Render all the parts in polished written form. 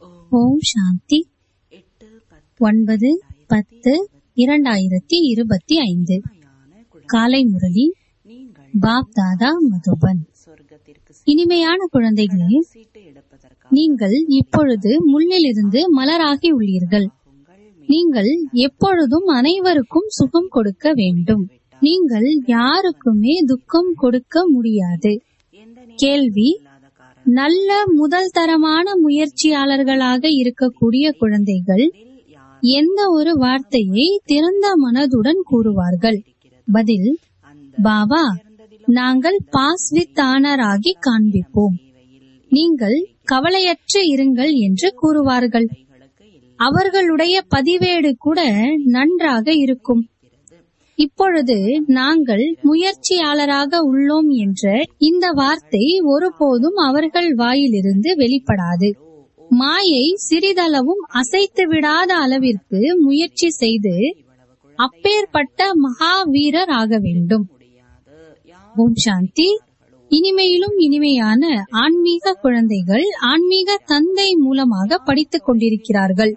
ஓம் சாந்தி. 9/10/2025 காலை முரளி. பாப் தாதா, மதுபன். இனிமையான குழந்தைகளே, நீங்கள் இப்பொழுது முள்ளிலிருந்து மலராகி உள்ளீர்கள். நீங்கள் எப்பொழுதும் அனைவருக்கும் சுகம் கொடுக்க வேண்டும். நீங்கள் யாருக்குமே துக்கம் கொடுக்க முடியாது. கேள்வி: நல்ல முதல் தரமான முயற்சியாளர்களாக இருக்கக்கூடிய குழந்தைகள் எந்த ஒரு வார்த்தையை திறந்த மனதுடன் கூறுவார்கள்? பதில்: பாபா, நாங்கள் பாஸ் வித் ஆனர் ஆகி காண்பிப்போம். நீங்கள் கவலையற்று இருங்கள் என்று கூறுவார்கள். அவர்களுடைய பதிவேடு கூட நன்றாக இருக்கும். இப்பொழுது நாங்கள் முயற்சியாளராக உள்ளோம் என்ற இந்த வார்த்தை ஒருபோதும் அவர்கள் வாயிலிருந்து வெளிப்படாது. மாயை சிறிதளவும் அசைத்து விடாத அளவிற்கு முயற்சி செய்து அப்பேற்பட்ட மகாவீரர் ஆக வேண்டும். ஓம் சாந்தி. இனிமையிலும் இனிமையான ஆன்மீக குழந்தைகள் ஆன்மீக தந்தை மூலமாக படித்துக் கொண்டிருக்கிறார்கள்.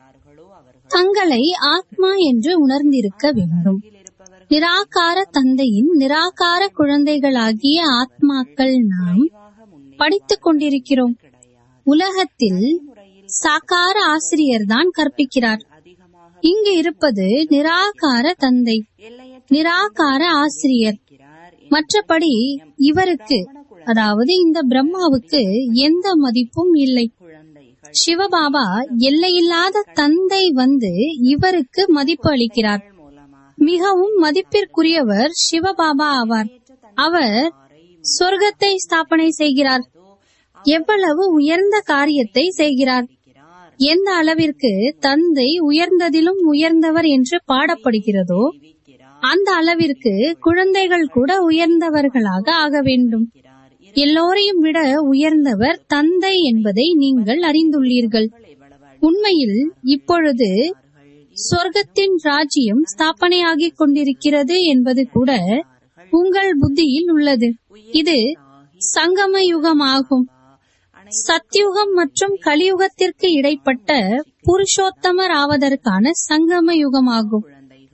தங்களை ஆத்மா என்று உணர்ந்திருக்க வேண்டும். நிராகார தந்தையின் நிராகார குழந்தைகளாகிய ஆத்மாக்கள் நாம் படித்துக் கொண்டிருக்கிறோம். உலகத்தில் சாக்கார ஆசிரியர் தான் கற்பிக்கிறார். இங்கு இருப்பது நிராகார தந்தை, நிராகார ஆசிரியர். மற்றபடி இவருக்கு, அதாவது இந்த பிரம்மாவுக்கு எந்த மதிப்பும் இல்லை. சிவபாபா எல்லையில்லாத தந்தை வந்து இவருக்கு மதிப்பு அளிக்கிறார். மிகவும் மதிப்பிற்குரியவர் சிவபாபா ஆவார். அவர் சொர்க்கத்தை ஸ்தாபனை செய்கிறார். எவ்வளவு உயர்ந்த காரியத்தை செய்கிறார்! எந்த அளவிற்கு தந்தை உயர்ந்ததிலும் உயர்ந்தவர் என்று பாடப்படுகிறதோ அந்த அளவிற்கு குழந்தைகள் கூட உயர்ந்தவர்களாக ஆக வேண்டும். எல்லோரையும் விட உயர்ந்தவர் தந்தை என்பதை நீங்கள் அறிந்துள்ளீர்கள். உண்மையில் இப்பொழுது சொர்க்கத்தின் ராஜ்யம் ஸ்தாபனையாகிக் கொண்டிருக்கிறது என்பது கூட உங்கள் புத்தியில் உள்ளது. இது சங்கம யுகமாகும். சத்யுகம் மற்றும் கலியுகத்திற்கு இடைப்பட்ட புருஷோத்தமர் ஆவதற்கான சங்கம யுகமாகும்.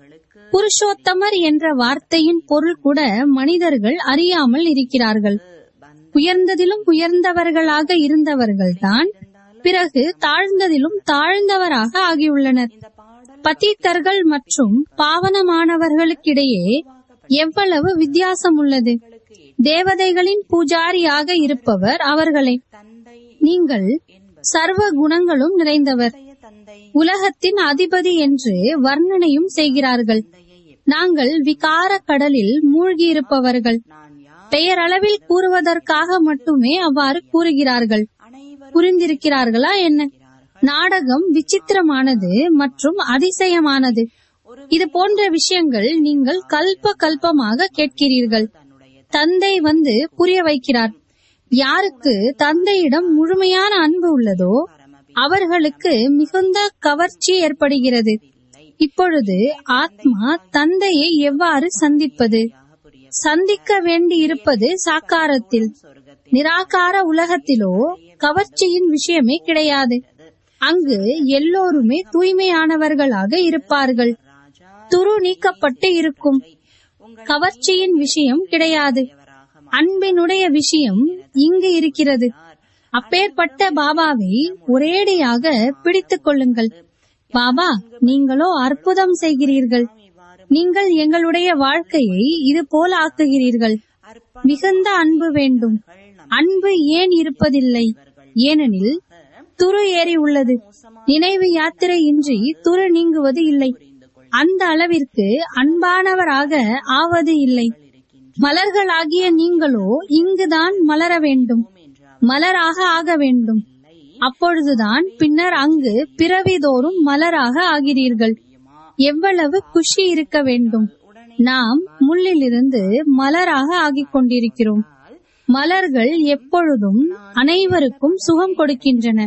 புருஷோத்தமர் என்ற வார்த்தையின் பொருள் கூட மனிதர்கள் அறியாமல் இருக்கிறார்கள். உயர்ந்ததிலும் உயர்ந்தவர்களாக இருந்தவர்கள்தான் பிறகு தாழ்ந்ததிலும் தாழ்ந்தவராக ஆகியுள்ளனர். பதீத்தர்கள் மற்றும் பாவனமானவர்களுக்கிடையே எவ்வளவு வித்தியாசம் உள்ளது! தேவதைகளின் பூஜாரியாக இருப்பவர் அவர்களே. நீங்கள் சர்வ குணங்களும் நிறைந்தவர், உலகத்தின் அதிபதி என்று வர்ணனையும் செய்கிறார்கள். நாங்கள் விகார கடலில் மூழ்கியிருப்பவர்கள். பெயரளவில் கூறுவதற்காக மட்டுமே அவ்வாறு கூறுகிறார்கள். புரிந்திருக்கிறார்களா என்ன? நாடகம் விசித்திரமானது மற்றும் அதிசயமானது. இது போன்ற விஷயங்கள் நீங்கள் கல்ப கல்பமாக கேட்கிறீர்கள். தந்தை வந்து புரிய வைக்கிறார். யாருக்கு தந்தையிடம் முழுமையான அன்பு உள்ளதோ அவர்களுக்கு மிகுந்த கவர்ச்சி ஏற்படுகிறது. இப்பொழுது ஆத்மா தந்தையை எவ்வாறு சந்திப்பது? சந்திக்க வேண்டி இருப்பது சாக்காரத்தில். நிராகார உலகத்திலோ கவர்ச்சியின் விஷயமே கிடையாது. அங்கு எல்லோருமே தூய்மையானவர்களாக இருப்பார்கள். துரு நீக்கப்பட்டு இருக்கும். கவர்ச்சியின் விஷயம் கிடையாது. அன்பினுடைய விஷயம் இங்கு இருக்கிறது. அப்பேற்பட்ட பாபாவை ஒரேடியாக பிடித்துக் கொள்ளுங்கள். பாபா, நீங்களோ அற்புதம் செய்கிறீர்கள். நீங்கள் எங்களுடைய வாழ்க்கையை இது போல ஆக்குகிறீர்கள். மிகுந்த அன்பு வேண்டும். அன்பு ஏன் இருப்பதில்லை? ஏனெனில் துரு ஏறி உள்ளது. நினைவு யாத்திரை இன்றி துரு நீங்குவது இல்லை. அந்த அளவிற்கு அன்பானவராக ஆவது இல்லை. மலர்களாகிய நீங்களோ இங்குதான் மலர வேண்டும், மலராக ஆக வேண்டும். அப்பொழுதுதான் பின்னர் அங்கு பிறவிதோறும் மலராக ஆகிறீர்கள். எவ்வளவு குஷி இருக்க வேண்டும்! நாம் முள்ளிலிருந்து மலராக ஆகிக் கொண்டிருக்கிறோம். மலர்கள் எப்பொழுதும் அனைவருக்கும் சுகம் கொடுக்கின்றன.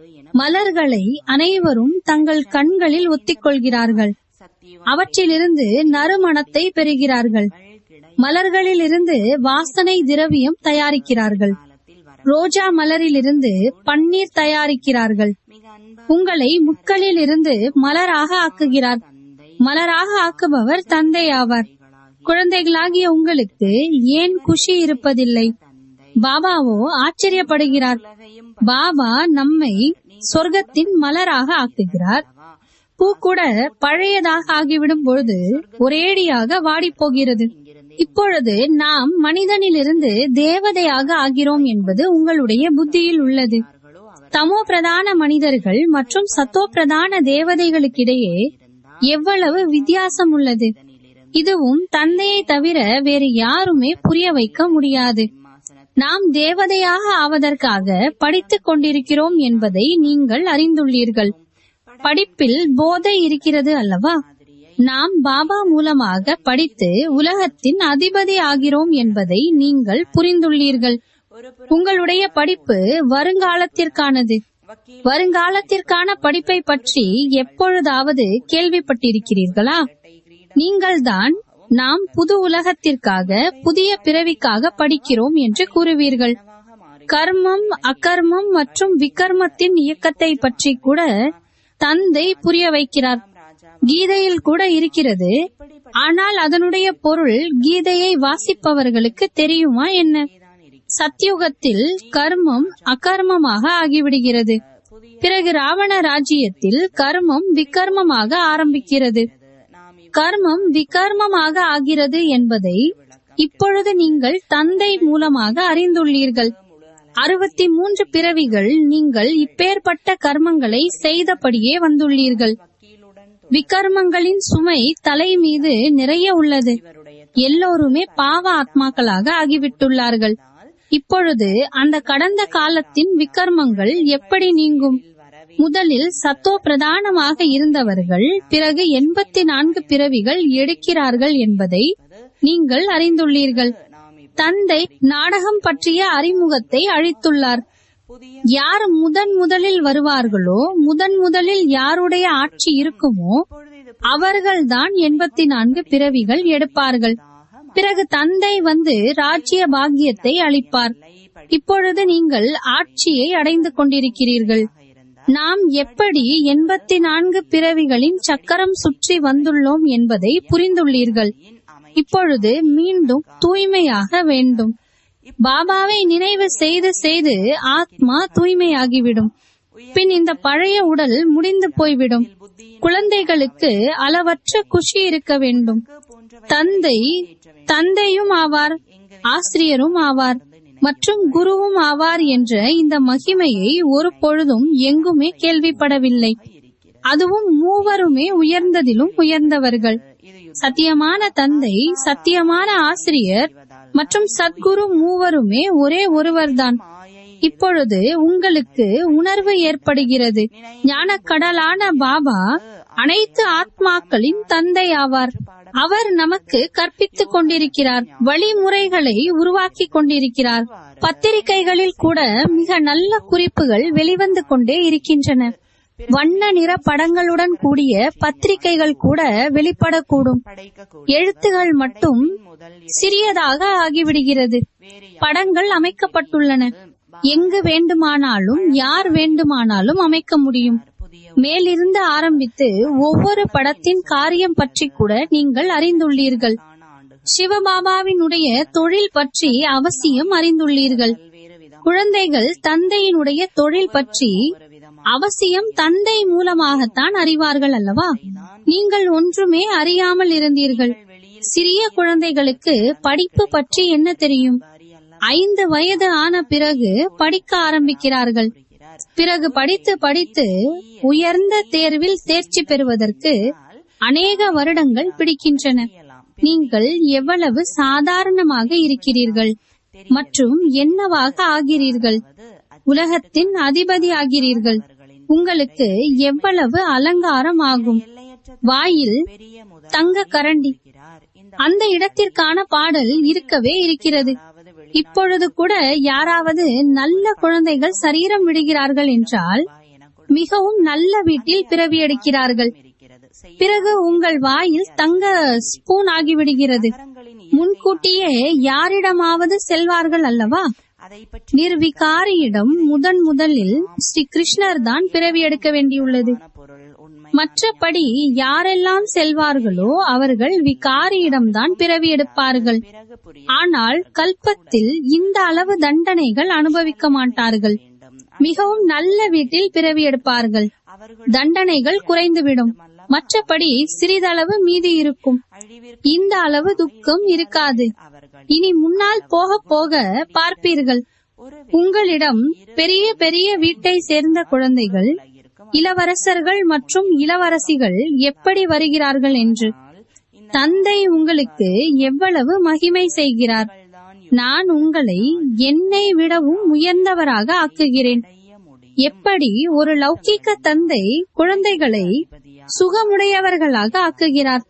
மலர்களை அனைவரும் தங்கள் கண்களில் ஒத்திக்கொள்கிறார்கள். அவற்றிலிருந்து நறுமணத்தை பெறுகிறார்கள். மலர்களிலிருந்து வாசனை திரவியம் தயாரிக்கிறார்கள். ரோஜா மலரிலிருந்து பன்னீர் தயாரிக்கிறார்கள். உங்களை முட்களில் இருந்து மலராக ஆக்குகிறார். மலராக ஆக்குபவர் தந்தை ஆவார். குழந்தைகளாகிய உங்களுக்கு ஏன் குஷி இருப்பதில்லை? பாபாவோ ஆச்சரியப்படுகிறார். பாபா நம்மை சொர்க்கத்தின் மலராக ஆக்குகிறார். பூ கூட பழையதாக ஆகிவிடும் பொழுது ஒரேடியாக வாடி போகிறது. இப்பொழுது நாம் மனிதனிலிருந்து தேவதையாக ஆகிறோம் என்பது உங்களுடைய புத்தியில் உள்ளது. தமோ பிரதான மனிதர்கள் மற்றும் சத்தோ பிரதான தேவதைகளுக்கிடையே எவ்வளவு வித்தியாசம் உள்ளது! இதுவும் தந்தையை தவிர வேறு யாருமே புரிய வைக்க முடியாது. நாம் தேவதையாக ஆவதற்காக படித்துக் கொண்டிருக்கிறோம் என்பதை நீங்கள் அறிந்துள்ளீர்கள். படிப்பில் போதை இருக்கிறது அல்லவா? நாம் பாபா மூலமாக படித்து உலகத்தின் அதிபதி ஆகிறோம் என்பதை நீங்கள் புரிந்துள்ளீர்கள். உங்களுடைய படிப்பு வருங்காலத்திற்கானது. வருங்காலத்திற்கான படிப்பை பற்றி எப்பொழுதாவது கேள்விப்பட்டிருக்கிறீர்களா? நீங்கள்தான் நாம் புது உலகத்திற்காக புதிய பிறவிக்காக படிக்கிறோம் என்று கூறுவீர்கள். கர்மம், அகர்மம் மற்றும் விகர்மத்தின் இயக்கத்தை பற்றி கூட தந்தை புரிய வைக்கிறார். கீதையில் கூட இருக்கிறது. ஆனால் அதனுடைய பொருள் கீதையை வாசிப்பவர்களுக்கு தெரியுமா என்ன? சத்யுகத்தில் கர்மம் அகர்மமாக ஆகிவிடுகிறது. பிறகு ராவண ராஜ்யத்தில் கர்மம் விகர்மமாக ஆரம்பிக்கிறது. கர்மம் விகர்மமாக ஆகிறது என்பதை இப்பொழுது நீங்கள் தந்தை மூலமாக அறிந்துள்ளீர்கள். 63 பிறவிகள் நீங்கள் இப்பேற்பட்ட கர்மங்களை செய்தபடியே வந்துள்ளீர்கள். விகர்மங்களின் சுமை தலை மீது நிறைய உள்ளது. எல்லோருமே பாவ ஆத்மாக்களாக ஆகிவிட்டுள்ளார்கள். இப்பொழுது அந்த கடந்த காலத்தின் விகர்மங்கள் எப்படி நீங்கும்? முதலில் சத்தோ பிரதானமாக இருந்தவர்கள் பிறகு 84 பிறவிகள் எடுக்கிறார்கள் என்பதை நீங்கள் அறிந்துள்ளீர்கள். தந்தை நாடகம் பற்றிய அறிமுகத்தை அளித்துள்ளார். யார் முதலில் வருவார்களோ, முதலில் யாருடைய ஆட்சி இருக்குமோ அவர்கள்தான் 84 பிறவிகள் எடுப்பார்கள். பிறகு தந்தை வந்து ராஜ்ய பாக்கியத்தை அளிப்பார். இப்பொழுது நீங்கள் ஆட்சியை அடைந்து கொண்டிருக்கிறீர்கள். நாம் எப்படி 84 பிறவிகளின் சக்கரம் சுற்றி வந்துள்ளோம் என்பதை புரிந்துள்ளீர்கள். இப்பொழுது மீண்டும் தூய்மையாக வேண்டும். பாபாவை நினைவு செய்து செய்து ஆத்மா தூய்மையாகிவிடும். பின் இந்த பழைய உடல் முடிந்து போய்விடும். குழந்தைகளுக்கு அளவற்ற குஷி இருக்க வேண்டும். தந்தையும் ஆவார், ஆசிரியரும் ஆவார் மற்றும் குருவும் ஆவார் என்ற இந்த மகிமையை ஒரு பொழுதும் எங்குமே கேள்விப்படவில்லை. அதுவும் மூவருமே உயர்ந்ததிலும் உயர்ந்தவர்கள். சத்தியமான தந்தை, சத்தியமான ஆசிரியர் மற்றும் சத்குரு மூவருமே ஒரே ஒருவர்தான். இப்பொழுது உங்களுக்கு உணர்வு ஏற்படுகிறது. ஞானக்கடலான பாபா அனைத்து ஆத்மாக்களின் தந்தை ஆவார். அவர் நமக்கு கற்பித்துக் கொண்டிருக்கிறார். வழிமுறைகளை உருவாக்கி கொண்டிருக்கிறார். பத்திரிகைகளில் கூட மிக நல்ல குறிப்புகள் வெளிவந்து கொண்டே இருக்கின்றன. வண்ண நிற படங்களுடன் கூடிய பத்திரிகைகள் கூட வெளிப்படக்கூடும். எழுத்துகள் மட்டும் சிறியதாக ஆகிவிடுகிறது. படங்கள் அமைக்கப்பட்டுள்ளன. எங்கு வேண்டுமானாலும் யார் வேண்டுமானாலும் அமைக்க முடியும். மேலிருந்து ஆரம்பித்து ஒவ்வொரு படத்தின் காரியம் பற்றி கூட நீங்கள் அறிந்துள்ளீர்கள். சிவபாபாவினுடைய தொழில் பற்றி அவசியம் அறிந்துள்ளீர்கள். குழந்தைகள் தந்தையினுடைய தொழில் பற்றி அவசியம் தந்தை மூலமாகத்தான் அறிவார்கள் அல்லவா? நீங்கள் ஒன்றுமே அறியாமல் இருந்தீர்கள். சிறிய குழந்தைகளுக்கு படிப்பு பற்றி என்ன தெரியும்? 5 வயது ஆன பிறகு படிக்க ஆரம்பிக்கிறார்கள். பிறகு படித்து படித்து உயர்ந்த தேர்வில் தேர்ச்சி பெறுவதற்கு அநேக வருடங்கள் பிடிக்கின்றன. நீங்கள் எவ்வளவு சாதாரணமாக இருக்கிறீர்கள் மற்றும் என்னவாக ஆகிறீர்கள்? உலகத்தின் அதிபதி ஆகிறீர்கள். உங்களுக்கு எவ்வளவு அலங்காரம் ஆகும். வாயில் தங்க கரண்டி. அந்த இடத்திற்கான பாடல் இருக்கவே இருக்கிறது. இப்பொழுது கூட யாராவது நல்ல குழந்தைகள் சரீரம் விடுகிறார்கள் என்றால் மிகவும் நல்ல வீட்டில் பிறவி எடுக்கிறார்கள். பிறகு உங்கள் வாயில் தங்க ஸ்பூன் ஆகிவிடுகிறது. முன்கூட்டியே யாரிடமாவது செல்வார்கள் அல்லவா? நிர்விகாரியிடம் முதலில் ஸ்ரீ கிருஷ்ணர் தான் பிறவி எடுக்க வேண்டியுள்ளது. மற்றபடி யாரெல்லாம் செல்வார்களோ அவர்கள் விகாரியிடம்தான் பிறவி எடுப்பார்கள். ஆனால் கல்பத்தில் இந்த அளவு தண்டனைகள் அனுபவிக்க மாட்டார்கள். மிகவும் நல்ல வீட்டில் பிறவி எடுப்பார்கள். தண்டனைகள் குறைந்துவிடும். மற்றபடி சிறிதளவு மீதி இருக்கும். இந்த அளவு துக்கம் இருக்காது. இனி முன்னால் போக போக பார்ப்பீர்கள். உங்களிடம் பெரிய பெரிய வீட்டை சேர்ந்த குழந்தைகள், இளவரசர்கள் மற்றும் இளவரசிகள் எப்படி வருகிறார்கள் என்று. தந்தை உங்களுக்கு எவ்வளவு மகிமை செய்கிறார். நான் உங்களை என்னை விடவும் உயர்ந்தவராக ஆக்குகிறேன். எப்படி ஒரு லௌகீக தந்தை குழந்தைகளை சுகமுடையவர்களாக ஆக்குகிறார்.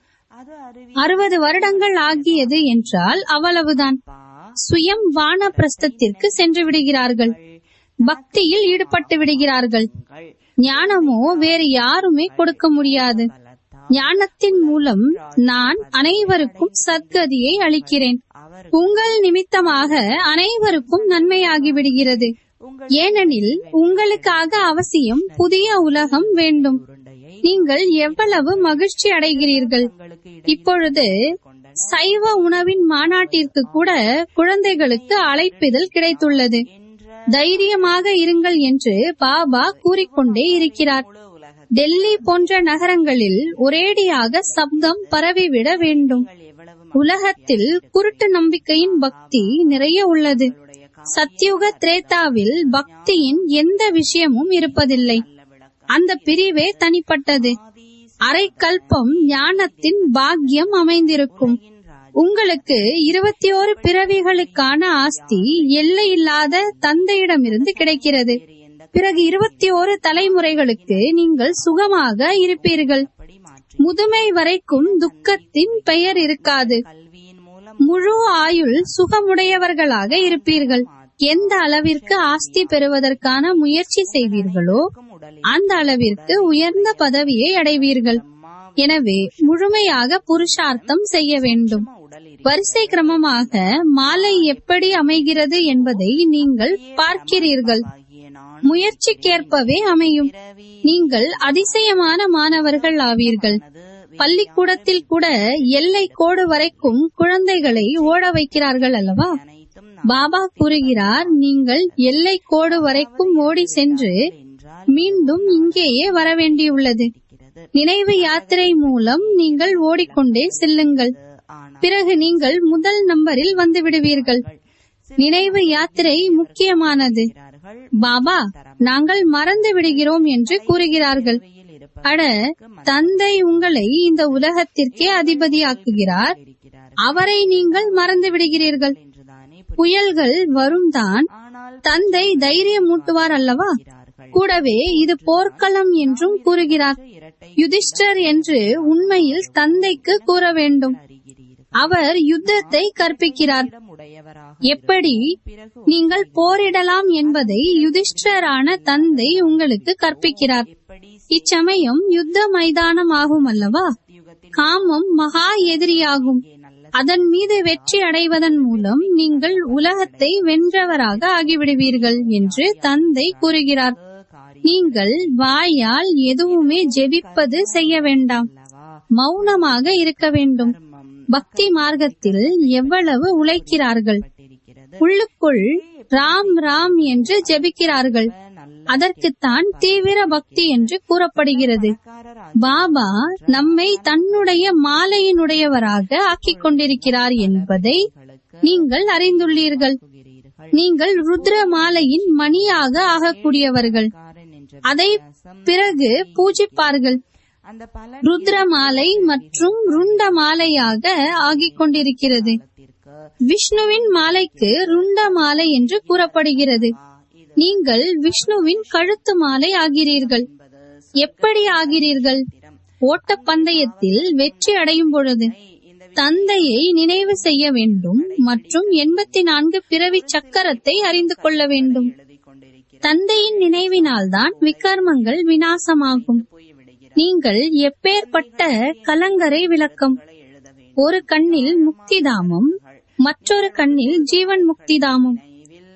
60 வருடங்கள் ஆகியது என்றால் அவ்வளவுதான். சுயம் வானப்பிரஸ்தத்திற்கு சென்று விடுகிறார்கள். பக்தியில் ஈடுபட்டு விடுகிறார்கள். ஞானமோ வேறு யாருமே கொடுக்க முடியாது. ஞானத்தின் மூலம் நான் அனைவருக்கும் சத்கதியை அளிக்கிறேன். உங்கள் நிமித்தமாக அனைவருக்கும் நன்மையாகிவிடுகிறது. ஏனெனில் உங்களுக்காக அவசியம் புதிய உலகம் வேண்டும். நீங்கள் எவ்வளவு மகிழ்ச்சி அடைகிறீர்கள். இப்பொழுது சைவ உணவின் மாநாட்டிற்கு கூட குழந்தைகளுக்கு அழைப்பிதழ் கிடைத்துள்ளது. தைரியமாக இருங்கள் என்று பாபா கூறிக்கொண்டே இருக்கிறார். டெல்லி போன்ற நகரங்களில் ஒரேடியாக சப்தம் பரவிவிட வேண்டும். உலகத்தில் குருட்டு நம்பிக்கையின் பக்தி நிறைய உள்ளது. சத்யுக திரேதாவில் பக்தியின் எந்த விஷயமும் இருப்பதில்லை. அந்த பிரிவே தனிப்பட்டது. அரை கல்பம் ஞானத்தின் பாக்கியம் அமைந்திருக்கும். உங்களுக்கு 21 பிறவிகளுக்கான ஆஸ்தி எல்லையில்லாத தந்தையிடமிருந்து கிடைக்கிறது. பிறகு 21 தலைமுறைகளுக்கு நீங்கள் சுகமாக இருப்பீர்கள். முதுமை வரைக்கும் துக்கத்தின் பெயர் இருக்காது. முழு ஆயுள் சுகமுடையவர்களாக இருப்பீர்கள். எந்த அளவிற்கு ஆஸ்தி பெறுவதற்கான முயற்சி செய்வீர்களோ அந்த அளவிற்கு உயர்ந்த பதவியை அடைவீர்கள். எனவே முழுமையாக புருஷார்த்தம் செய்ய வேண்டும். வரிசை கிரமமாக மாலை எப்படி அமைகிறது என்பதை நீங்கள் பார்க்கிறீர்கள். முயற்சிக்கேற்பவே அமையும். நீங்கள் அதிசயமான மாணவர்கள் ஆவீர்கள். பள்ளிக்கூடத்தில் கூட எல்லை கோடு வரைக்கும் குழந்தைகளை ஓட வைக்கிறார்கள் அல்லவா? பாபா கூறுகிறார், நீங்கள் எல்லை கோடு வரைக்கும் ஓடி சென்று மீண்டும் இங்கேயே வர வேண்டியுள்ளது. நினைவு யாத்திரை மூலம் நீங்கள் ஓடிக்கொண்டே செல்லுங்கள். பிறகு நீங்கள் முதல் நம்பரில் வந்து விடுவீர்கள். நினைவு யாத்திரை முக்கியமானது. பாபா, நாங்கள் மறந்து விடுகிறோம் என்று கூறுகிறார்கள். அட, தந்தை உங்களை இந்த உலகத்திற்கே அதிபதியாக்குகிறார். அவரை நீங்கள் மறந்து விடுகிறீர்கள். புயல்கள் வரும் தான், தந்தை தைரியமூட்டுவார் அல்லவா? கூடவே இது போர்க்களம் என்றும் கூறுகிறார். யுதிஷ்டர் என்று உண்மையில் தந்தைக்கு கூற வேண்டும். அவர் யுத்தத்தை கற்பிக்கிறார். எப்படி நீங்கள் போரிடலாம் என்பதை யுதிஷ்டரான தந்தை உங்களுக்கு கற்பிக்கிறார். இச்சமயம் யுத்த மைதானம் ஆகும் அல்லவா? காமம் மகா எதிரியாகும். அதன் மீது வெற்றி அடைவதன் மூலம் நீங்கள் உலகத்தை வென்றவராக ஆகிவிடுவீர்கள் என்று தந்தை கூறுகிறார். நீங்கள் வாயால் எதுவுமே ஜெபிப்பது செய்ய வேண்டாம். மௌனமாக இருக்க வேண்டும். பக்தி மார்க்கத்தில் எவ்வளவு உழைக்கிறார்கள். உள்ளுக்குள் ராம் ராம் என்று ஜெபிக்கிறார்கள். அதற்குத்தான் தீவிர பக்தி என்று கூறப்படுகிறது. பாபா நம்மை தன்னுடைய மாலையினுடையவராக ஆக்கிக் கொண்டிருக்கிறார் என்பதை நீங்கள் அறிந்துள்ளீர்கள். நீங்கள் ருத்ர மாலையின் மணியாக ஆகக்கூடியவர்கள். அதை பிறகு பூஜிப்பார்கள். ருத்ர மாலை மற்றும் ருண்ட மாலையாக ஆகிக் கொண்டிருக்கிறது. விஷ்ணுவின் மாலைக்கு ருண்ட மாலை என்று கூறப்படுகிறது. நீங்கள் விஷ்ணுவின் கழுத்து மாலை ஆகிறீர்கள். எப்படி ஆகிறீர்கள்? ஓட்டப்பந்தயத்தில் வெற்றி அடையும் பொழுது தந்தையை நினைவு செய்ய வேண்டும் மற்றும் 84 பிறவி சக்கரத்தை அறிந்து கொள்ள வேண்டும். தந்தையின் நினைவினால்தான் விகர்மங்கள் விநாசமாகும். நீங்கள் எப்பேற்பட்ட கலங்கரை விளக்கம்! ஒரு கண்ணில் முக்திதாமம், மற்றொரு கண்ணில் ஜீவன் முக்திதாமம்.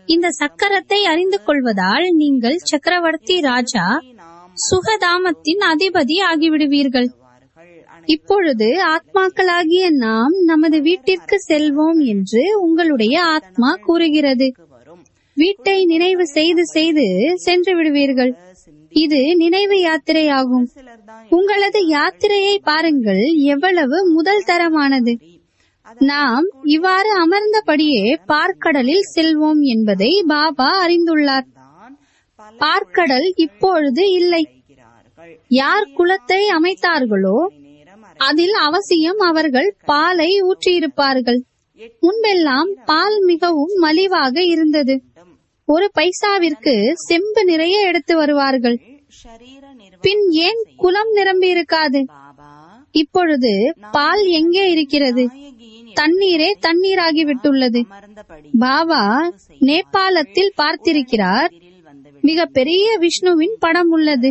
இந்த சக்கரத்தை அறிந்து கொள்வதால் நீங்கள் சக்கரவர்த்தி ராஜா சுகதாமத்தின் அதிபதி ஆகிவிடுவீர்கள். இப்பொழுது ஆத்மாக்களாகிய நாம் நமது வீட்டிற்கு செல்வோம் என்று உங்களுடைய ஆத்மா கூறுகிறது. வீட்டை நினைவு செய்து செய்து சென்று விடுவீர்கள். இது நினைவு யாத்திரையாகும். உங்களது யாத்திரையை பாருங்கள், எவ்வளவு முதல் தரமானது. நாம் இவ்வாறு அமர்ந்தபடியே பார்க்கடலில் செல்வோம் என்பதை பாபா அறிந்துள்ளார். பார்க்கடல் இப்பொழுது இல்லை. யார் குளத்தை அமைத்தார்களோ அதில் அவசியம் அவர்கள் பாலை ஊற்றியிருப்பார்கள். முன்பெல்லாம் பால் மிகவும் மலிவாக இருந்தது. ஒரு பைசாவிற்கு செம்பு நிறைய எடுத்து வருவார்கள். பின் ஏன் குளம் நிரம்பி இருக்காது? இப்பொழுது பால் எங்கே இருக்கிறது? தண்ணீரே தண்ணீராகிவிட்டுள்ளது. பாபா நேபாளத்தில் பார்த்திருக்கிறார், மிக பெரிய விஷ்ணுவின் படம் உள்ளது.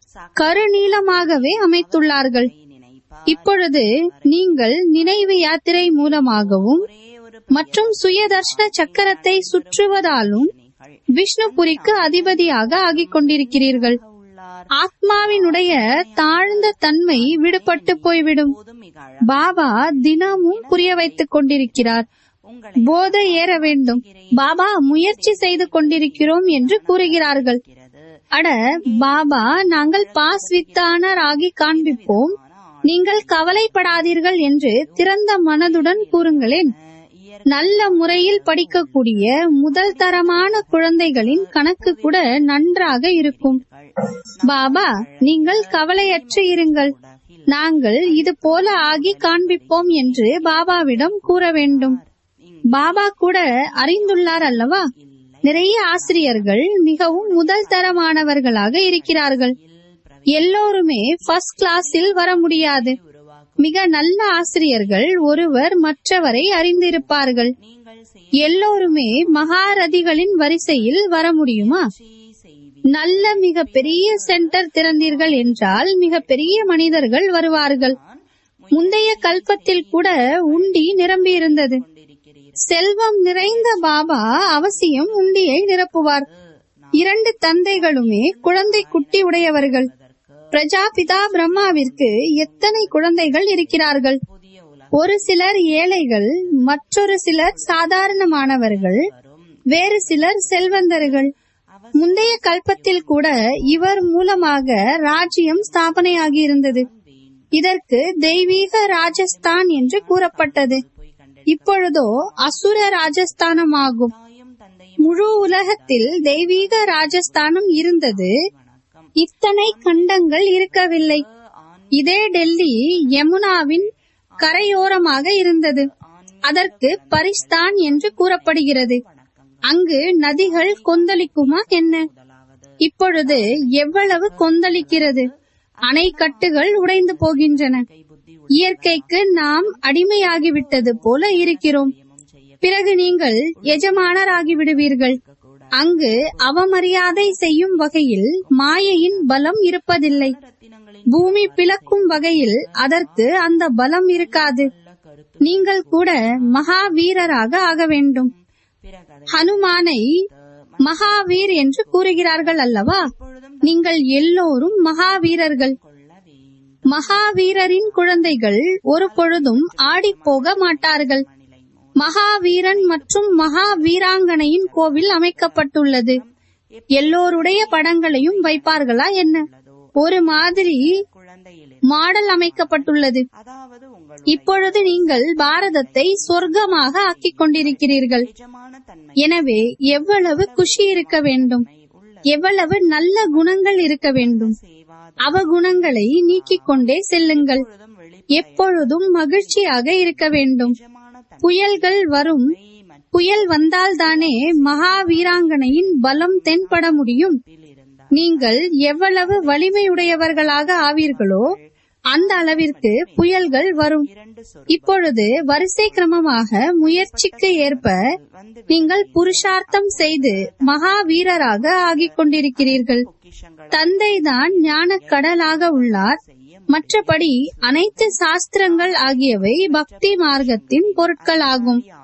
கருநீலமாகவே அமைத்துள்ளார்கள். இப்பொழுது நீங்கள் நினைவு யாத்திரை மூலமாகவும் மற்றும் சுயதர்ஷன சக்கரத்தை சுற்றுவதாலும் விஷ்ணுபுரிக்கு அதிபதியாக ஆகிக் கொண்டிருக்கிறீர்கள். ஆத்மாவினுடைய தாழ்ந்த தன்மை விடுபட்டு போய்விடும். பாபா தினமும் புரிய வைத்துக் கொண்டிருக்கிறார், போதை ஏற வேண்டும். பாபா முயற்சி செய்து கொண்டிருக்கிறோம் என்று கூறுகிறார்கள். அட பாபா, நாங்கள் பாஸ் வித்தானர் ஆகி காண்பிப்போம், நீங்கள் கவலைப்படாதீர்கள் என்று திறந்த மனதுடன் கூறுங்களேன். நல்ல முறையில் படிக்கக்கூடிய முதல் தரமான குழந்தைகளின் கணக்கு கூட நன்றாக இருக்கும். பாபா, நீங்கள் கவலையற்று இருங்கள், நாங்கள் இது போல ஆகி காண்பிப்போம் என்று பாபாவிடம் கூற வேண்டும். பாபா கூட அறிந்துள்ளார் அல்லவா, நிறைய ஆசிரியர்கள் மிகவும் முதல் தரமானவர்களாக இருக்கிறார்கள். எல்லோருமே ஃபர்ஸ்ட் கிளாஸில் வர முடியாது. மிக நல்ல ஆசிரியர்கள் ஒருவர் மற்றவரை அறிந்திருப்பார்கள். எல்லோருமே மகாரதிகளின் வரிசையில் வர முடியுமா? நல்ல மிக பெரிய சென்டர் திறந்தீர்கள் என்றால் மிக பெரிய மனிதர்கள் வருவார்கள். முந்தைய கல்பத்தில் கூட உண்டி நிரம்பி இருந்தது. செல்வம் நிறைந்த பாபா அவசியம் உண்டியை நிரப்புவார். 2 தந்தைகளுமே குழந்தை குட்டி உடையவர்கள். பிரஜாபிதா பிரம்மாவிற்கு எத்தனை குழந்தைகள் இருக்கிறார்கள்? ஒரு சிலர் ஏழைகள், மற்றொரு சிலர் சாதாரணமானவர்கள், வேறு சிலர் செல்வந்தர்கள். முந்தைய கல்பத்தில் கூட இவர் மூலமாக ராஜ்யம் ஸ்தாபனையாகி இருந்தது. இதற்கு தெய்வீக ராஜஸ்தான் என்று கூறப்பட்டது. இப்பொழுதோ அசுர ராஜஸ்தானமாகும். முழு உலகத்தில் தெய்வீக ராஜஸ்தானம் இருந்தது. இத்தனை கண்டங்கள் இருக்கவில்லை. இதே டெல்லி யமுனாவின் கரையோரமாக இருந்தது. அதற்கு பரிஸ்தான் என்று கூறப்படுகிறது. அங்கு நதிகள் கொந்தளிக்குமா என்ன? இப்பொழுது எவ்வளவு கொந்தளிக்கிறது! அணைக்கட்டுகள் உடைந்து போகின்றன. இயற்கைக்கு நாம் அடிமையாகிவிட்டது போல இருக்கிறோம். பிறகு நீங்கள் எஜமானராகி விடுவீர்கள். அங்கு அவமரியாதை செய்யும் வகையில் மாயையின் பலம் இருப்பதில்லை. பூமி பிளக்கும் வகையில் அதற்கு அந்த பலம் இருக்காது. நீங்கள் கூட மகாவீரராக ஆக வேண்டும். ஹனுமானை மகாவீர் என்று கூறுகிறார்கள் அல்லவா? நீங்கள் எல்லோரும் மகாவீரர்கள். மகாவீரரின் குழந்தைகள் ஒரு பொழுதும் ஆடி போக மாட்டார்கள். மகாவீரன் மற்றும் மகாவீராங்கனையின் கோவில் அமைக்கப்பட்டுள்ளது. எல்லோருடைய படங்களையும் வைப்பார்களா என்ன? ஒரு மாதிரி மாடல் அமைக்கப்பட்டுள்ளது. இப்பொழுது நீங்கள் பாரதத்தை சொர்க்கமாக ஆக்கிக் கொண்டிருக்கிறீர்கள். எனவே எவ்வளவு குஷி இருக்க வேண்டும், எவ்வளவு நல்ல குணங்கள் இருக்க வேண்டும். அவகுணங்களை நீக்கிக் கொண்டே செல்லுங்கள். எப்பொழுதும் மகிழ்ச்சியாக இருக்க வேண்டும். புயல்கள் வரும். புயல் வந்தால்தானே மகாவீராங்கனையின் பலம் தென்பட முடியும். நீங்கள் எவ்வளவு வலிமையுடையவர்களாக ஆவீர்களோ அந்த அளவிற்கு புயல்கள் வரும். இப்பொழுது வரிசை கிரமமாக முயற்சிக்கு ஏற்ப நீங்கள் புருஷார்த்தம் செய்து மகாவீரராக ஆகிக் கொண்டிருக்கிறீர்கள். தந்தைதான் ஞான கடலாக உள்ளார். மற்றபடி அனைத்து சாஸ்திரங்கள் ஆகியவை பக்தி மார்க்கத்தின் பொருட்களாகும்.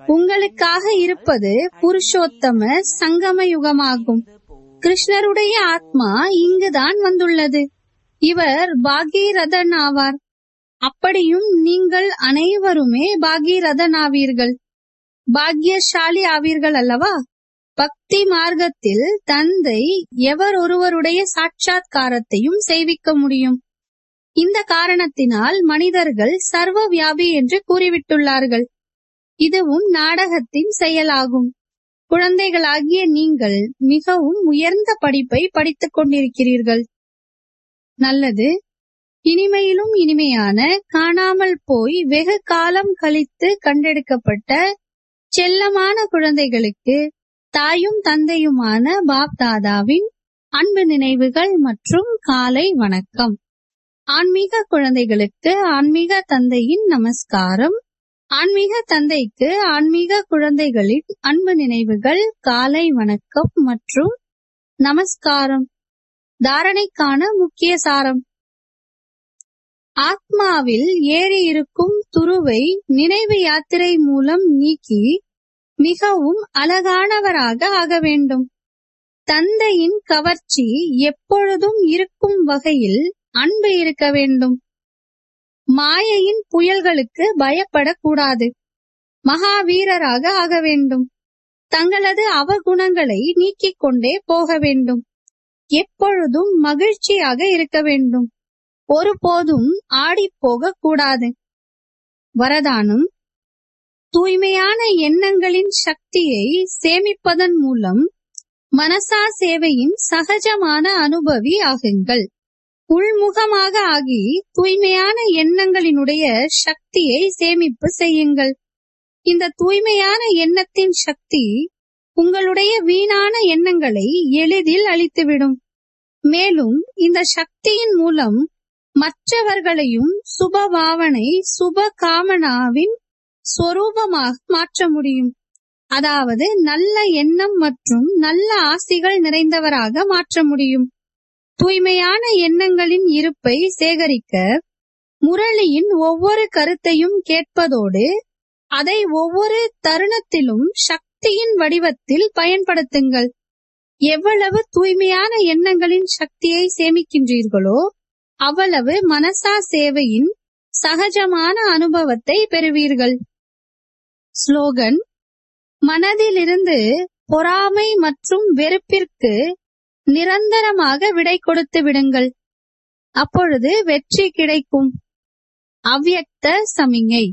உங்களுக்காக இருப்பது புருஷோத்தம சங்கம யுகமாகும். கிருஷ்ணருடைய ஆத்மா இங்குதான் வந்துள்ளது. இவர் பாகீரதன் ஆவார். அப்படியும் நீங்கள் அனைவருமே பாகீரதன் ஆவீர்கள், பாக்யசாலி ஆவீர்கள் அல்லவா? பக்தி மார்க்கத்தில் தந்தை எவர் ஒருவருடைய சாட்சாத்காரத்தையும் செய்விக்க முடியும். இந்த காரணத்தினால் மனிதர்கள் சர்வ வியாபி என்று கூறிவிட்டுள்ளார்கள். இதுவும் நாடகத்தின் செயலாகும். குழந்தைகளாகிய நீங்கள் மிகவும் உயர்ந்த படிப்பை படித்துக் கொண்டிருக்கிறீர்கள். நல்லது. இனிமையிலும் இனிமையான, காணாமல் போய் வெகு காலம் கழித்து கண்டெடுக்கப்பட்ட செல்லமான குழந்தைகளுக்கு தாயும் தந்தையுமான பாப் தாதாவின் அன்பு நினைவுகள் மற்றும் காலை வணக்கம். ஆன்மீக குழந்தைகளுக்கு ஆன்மீக தந்தையின் நமஸ்காரம். ஆன்மீக தந்தைக்கு ஆன்மீக குழந்தைகளின் அன்பு நினைவுகள், காலை வணக்கம் மற்றும் நமஸ்காரம். தாரணைக்கான முக்கிய சாரம்: ஆத்மாவில் ஏறி இருக்கும் துருவை நினைவு யாத்திரை மூலம் நீக்கி மிகவும் அழகானவராக ஆக வேண்டும். தந்தையின் கவர்ச்சி எப்பொழுதும் இருக்கும் வகையில் அன்பு இருக்க வேண்டும். மாயையின் புயல்களுக்கு பயப்படக்கூடாது. மகாவீரராக ஆக வேண்டும். தங்களது அவகுணங்களை நீக்கிக் கொண்டே போக வேண்டும். எப்பொழுதும் மகிழ்ச்சியாக இருக்க வேண்டும். ஒருபோதும் ஆடிப்போக கூடாது. வரதானம்: தூய்மையான எண்ணங்களின் சக்தியை சேமிப்பதன் மூலம் மனசா சேவையின் சகஜமான அனுபவி ஆகுங்கள். உள்முகமாக ஆகி தூய்மையான எண்ணங்களினுடைய சக்தியை சேமிப்பு செய்யுங்கள். இந்த தூய்மையான எண்ணத்தின் சக்தி உங்களுடைய வீணான எண்ணங்களை எளிதில் அழித்துவிடும். மேலும் இந்த சக்தியின் மூலம் மற்றவர்களையும் சுபபாவனை சுப காமனாவின் ஸ்வரூபமாக மாற்ற முடியும். அதாவது நல்ல எண்ணம் மற்றும் நல்ல ஆசிகள் நிறைந்தவராக மாற்ற முடியும். தூய்மையான எண்ணங்களின் இருப்பை சேகரிக்க முரளியின் ஒவ்வொரு கருத்தையும் கேட்பதோடு அதை ஒவ்வொரு தருணத்திலும் சக்தியின் வடிவத்தில் பயன்படுத்துங்கள். எவ்வளவு தூய்மையான எண்ணங்களின் சக்தியை சேமிக்கின்றீர்களோ அவ்வளவு மனசா சேவையின் சகஜமான அனுபவத்தை பெறுவீர்கள். ஸ்லோகன்: மனதிலிருந்து பொறாமை மற்றும் வெறுப்பிற்கு நிரந்தரமாக விடை கொடுத்து விடுங்கள். அப்பொழுது வெற்றி கிடைக்கும். அவ்யக்த சமிஞை: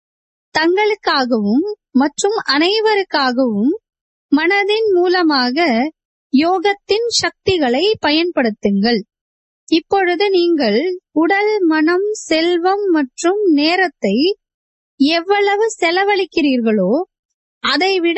தங்களுக்காகவும் மற்றும் அனைவருக்காகவும் மனதின் மூலமாக யோகத்தின் சக்திகளை பயன்படுத்துங்கள். இப்பொழுது நீங்கள் உடல், மனம், செல்வம் மற்றும் நேரத்தை எவ்வளவு செலவழிக்கிறீர்களோ அதைவிட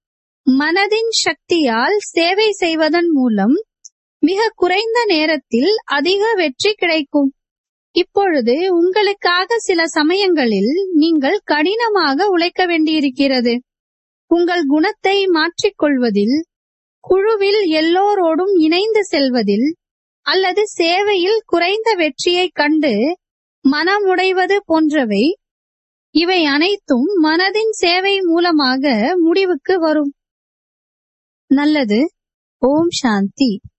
மனதின் சக்தியால் சேவை செய்வதன் மூலம் மிக குறைந்த நேரத்தில் அதிக வெற்றி கிடைக்கும். இப்பொழுது உங்களுக்காக சில சமயங்களில் நீங்கள் கடினமாக உழைக்க வேண்டியிருக்கிறது. உங்கள் குணத்தை மாற்றிக்கொள்வதில், குழுவில் எல்லோரோடும் இணைந்து செல்வதில் அல்லது சேவையில் குறைந்த வெற்றியை கண்டு மனமுடைவது போன்றவை. இவை அனைத்தும் மனதின் சேவை மூலமாக முடிவுக்கு வரும். நல்லது. ஓம் சாந்தி.